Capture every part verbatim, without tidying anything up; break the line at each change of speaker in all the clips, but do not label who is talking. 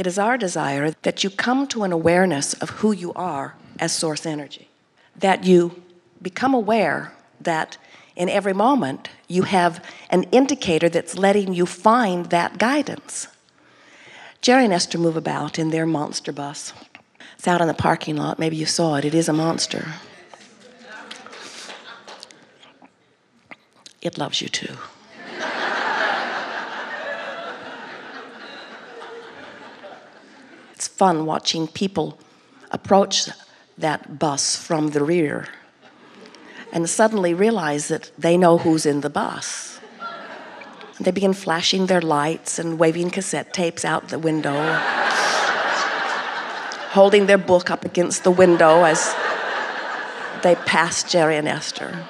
It is our desire that you come to an awareness of who you are as source energy, that you become aware that in every moment you have an indicator that's letting you find that guidance. Jerry and Esther move about in their monster bus. It's out in the parking lot. Maybe you saw it. It is a monster. It loves you too. It's fun watching people approach that bus from the rear and suddenly realize that they know who's in the bus. They begin flashing their lights and waving cassette tapes out the window, holding their book up against the window as they pass Jerry and Esther.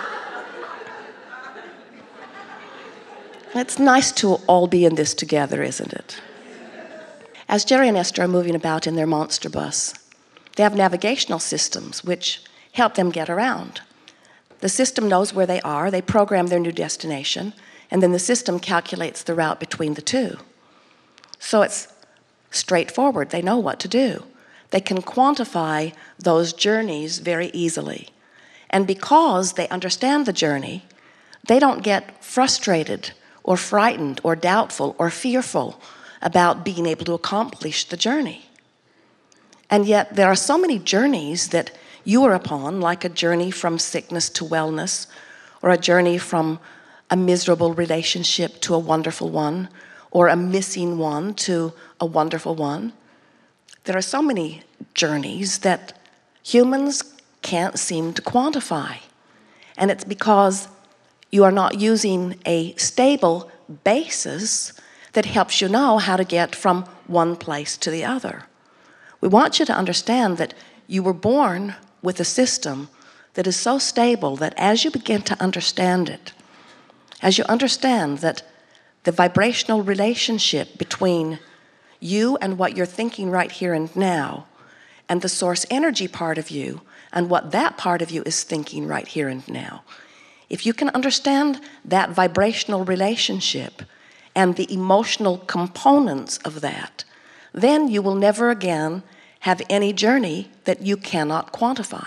It's nice to all be in this together, isn't it? As Jerry and Esther are moving about in their monster bus, they have navigational systems which help them get around. The system knows where they are, they program their new destination, and then the system calculates the route between the two. So it's straightforward, they know what to do. They can quantify those journeys very easily. And because they understand the journey, they don't get frustrated or frightened or doubtful or fearful about being able to accomplish the journey. And yet there are so many journeys that you are upon, like a journey from sickness to wellness, or a journey from a miserable relationship to a wonderful one, or a missing one to a wonderful one. There are so many journeys that humans can't seem to quantify. And it's because you are not using a stable basis that helps you know how to get from one place to the other. We want you to understand that you were born with a system that is so stable that as you begin to understand it, as you understand that the vibrational relationship between you and what you're thinking right here and now, and the source energy part of you, and what that part of you is thinking right here and now, if you can understand that vibrational relationship and the emotional components of that, then you will never again have any journey that you cannot quantify.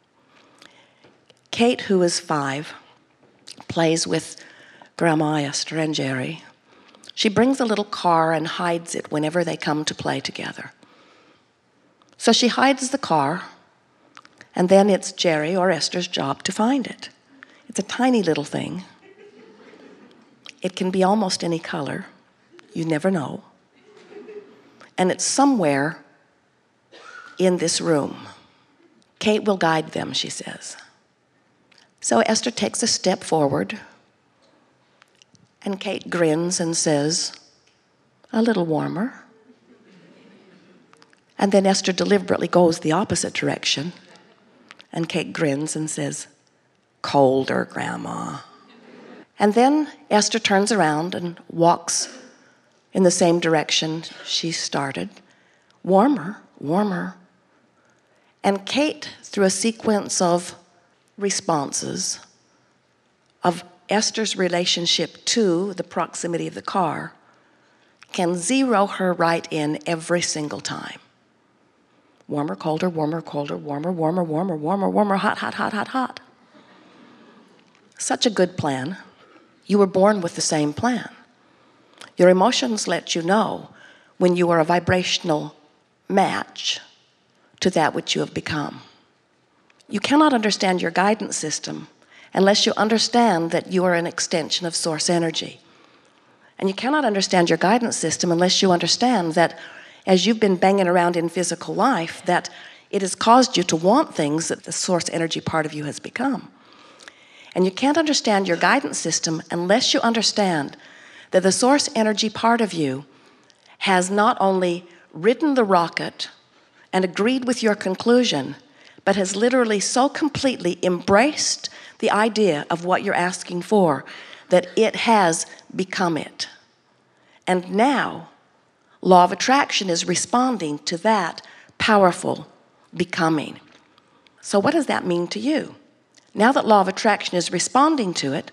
Kate, who is five, plays with Grandma Esther and Jerry. She brings a little car and hides it whenever they come to play together. So she hides the car, and then it's Jerry or Esther's job to find it. It's a tiny little thing. It can be almost any color. You never know. And it's somewhere in this room. Kate will guide them, she says. So Esther takes a step forward, and Kate grins and says, "A little warmer." And then Esther deliberately goes the opposite direction, and Kate grins and says, "Colder, Grandma." And then Esther turns around and walks in the same direction she started. Warmer, warmer. And Kate, through a sequence of responses of Esther's relationship to the proximity of the car, can zero her right in every single time. Warmer, colder, warmer, colder, warmer, warmer, warmer, warmer, warmer, hot, hot, hot, hot, hot. Such a good plan. You were born with the same plan. Your emotions let you know when you are a vibrational match to that which you have become. You cannot understand your guidance system unless you understand that you are an extension of source energy. And you cannot understand your guidance system unless you understand that as you've been banging around in physical life, that it has caused you to want things that the source energy part of you has become. And you can't understand your guidance system unless you understand that the source energy part of you has not only ridden the rocket and agreed with your conclusion, but has literally so completely embraced the idea of what you're asking for that it has become it. And now, law of attraction is responding to that powerful becoming. So what does that mean to you? Now that law of attraction is responding to it,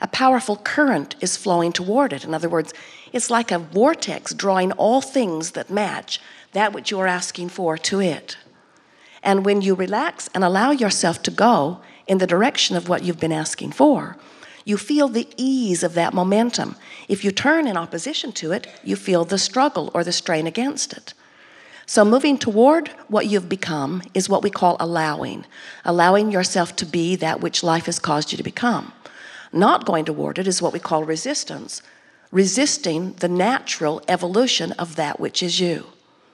a powerful current is flowing toward it. In other words, it's like a vortex drawing all things that match that which you are asking for to it. And when you relax and allow yourself to go in the direction of what you've been asking for, you feel the ease of that momentum. If you turn in opposition to it, you feel the struggle or the strain against it. So moving toward what you've become is what we call allowing. Allowing yourself to be that which life has caused you to become. Not going toward it is what we call resistance. Resisting the natural evolution of that which is you.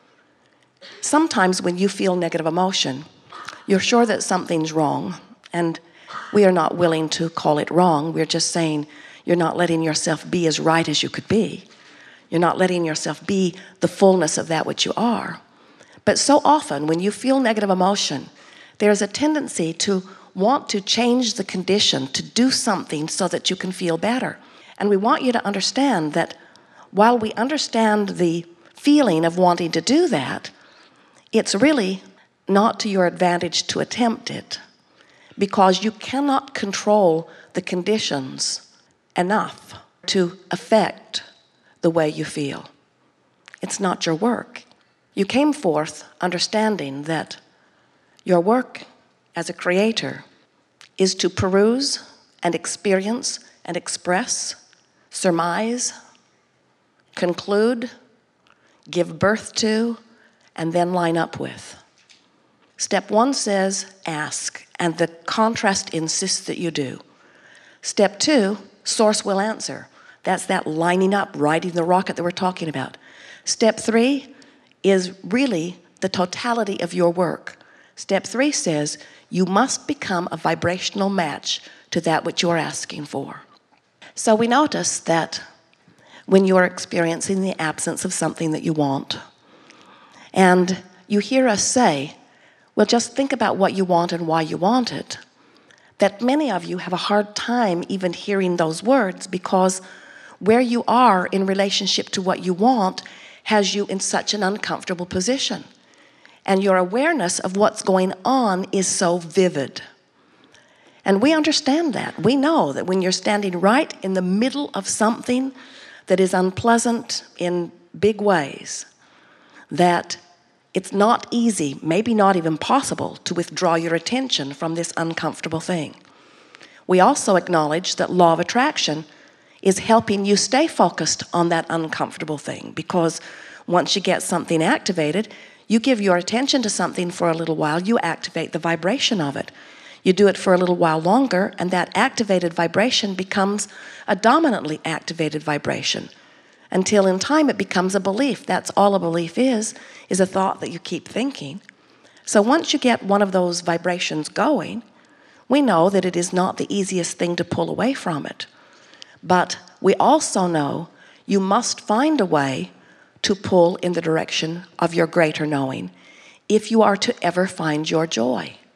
Sometimes when you feel negative emotion, you're sure that something's wrong, and we are not willing to call it wrong. We're just saying you're not letting yourself be as right as you could be. You're not letting yourself be the fullness of that which you are. But so often when you feel negative emotion, there's a tendency to want to change the condition, to do something so that you can feel better. And we want you to understand that while we understand the feeling of wanting to do that, it's really not to your advantage to attempt it, because you cannot control the conditions enough to affect the way you feel. It's not your work. You came forth understanding that your work as a creator is to peruse and experience and express, surmise, conclude, give birth to, and then line up with. Step one says ask, and the contrast insists that you do. Step two, source will answer. That's that lining up, riding the rocket that we're talking about. Step three is really the totality of your work. Step three says you must become a vibrational match to that which you're asking for. So we notice that when you're experiencing the absence of something that you want, and you hear us say, well, just think about what you want and why you want it, that many of you have a hard time even hearing those words, because where you are in relationship to what you want has you in such an uncomfortable position. And your awareness of what's going on is so vivid. And we understand that. We know that when you're standing right in the middle of something that is unpleasant in big ways, that it's not easy, maybe not even possible, to withdraw your attention from this uncomfortable thing. We also acknowledge that law of attraction is helping you stay focused on that uncomfortable thing, because once you get something activated, you give your attention to something for a little while, you activate the vibration of it. You do it for a little while longer, and that activated vibration becomes a dominantly activated vibration, until in time it becomes a belief. That's all a belief is, is a thought that you keep thinking. So once you get one of those vibrations going, we know that it is not the easiest thing to pull away from it. But we also know you must find a way to pull in the direction of your greater knowing if you are to ever find your joy.